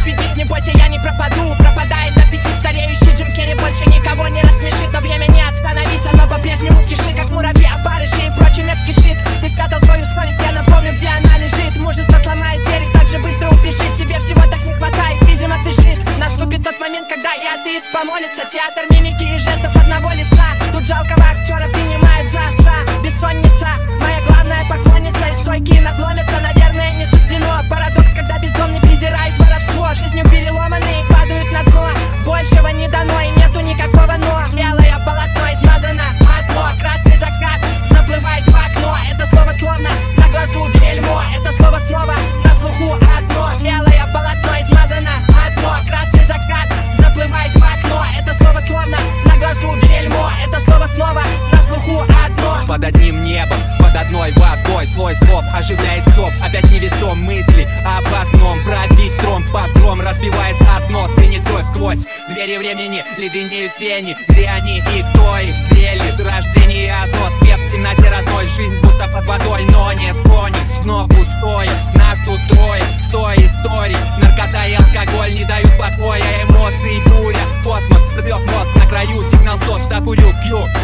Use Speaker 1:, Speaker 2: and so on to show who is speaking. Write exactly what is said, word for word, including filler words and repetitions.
Speaker 1: победить, не бойся, я не пропаду. Пропадает аппетит, стареющий Джим Керри больше никого не рассмешит. Но время не остановить, оно по-прежнему спешит, как муравьи, опарыши и прочий мед скишит. Ты спрятал свою совесть, я напомню, где она лежит. Мужество сломает двери, так же быстро упишит. Тебе всего так не хватает, видимо ты жит. Наступит тот момент, когда и атеист помолится. Театр мимики и жестов одного лица. Тут жалкого актера принимают за отца. Бессонница, моя главная поклонница. И стойкие надломятся, наверное, не суждено. Парадокс, когда бездомный презирает воровство. Жизнью переломанные падают на дно. Большего не дано и нету никакого но. Смелое полотно измазано одно. Красный закат заплывает в окно. Это слово словно на глазу бельмо. Это слово снова на слуху одно. Смелое полотно измазано одно. Красный закат заплывает в окно. Это слово словно на глазу бельмо. Это слово снова на слуху одно.
Speaker 2: Под одним небом, под одной водой слой слов оживляет сов. Опять невесом мысли об одном. Пробить тромб под гром, разбиваясь от нос. Стынет кровь сквозь двери времени, леденеют тени. Где они и кто их делит? Рождение одно, свет в темноте родной. Жизнь будто под водой, но не тонет. Снова пустое, нас тут трое. Сто историй, наркота и алкоголь не дают покоя. Эмоции буря, космос рвет мозг. На краю сигнал сос, докурю, пью.